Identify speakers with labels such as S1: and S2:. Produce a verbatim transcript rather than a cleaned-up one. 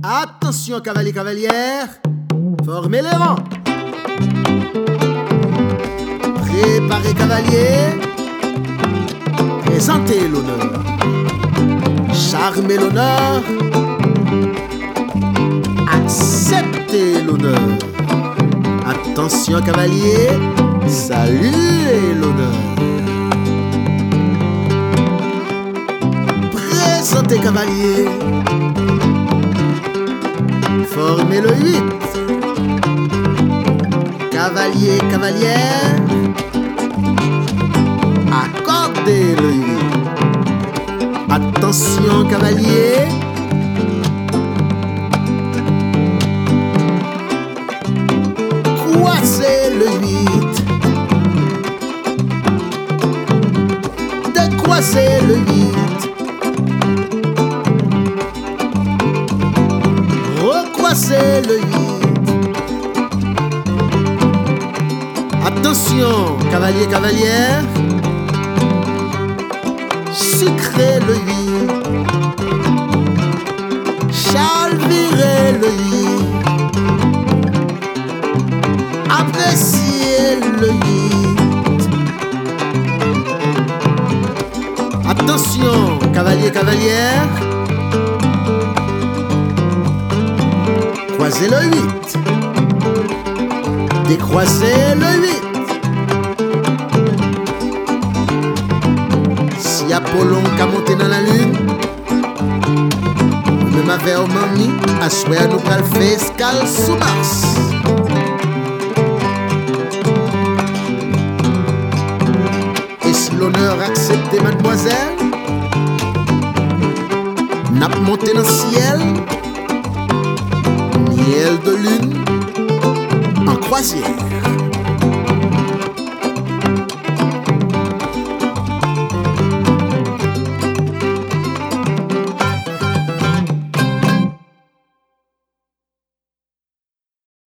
S1: Attention, cavalier, cavalière, formez les rangs. Préparez, cavalier, présentez l'honneur. Charmez l'honneur, acceptez l'honneur. Attention, cavalier, saluez l'honneur. Présentez, cavalier, formez le huit. Cavalier, cavalière, accordez le huit. Attention, cavalier, croisez le huit. Décroisez le huit. Recroisez le huit. Attention, cavalier, cavalière, sucrez le huit. Chalvirez le huit. Appréciez le huit. Attention, cavalier, cavalière, croisez le huit. Décroisez le huit. Si Apollon qu'a monté dans la lune, même avec un mami, à souhait nous pral fait escale sous Mars. Est-ce l'honneur accepté, mademoiselle? N'a monté dans le ciel, miel de lune en croisière.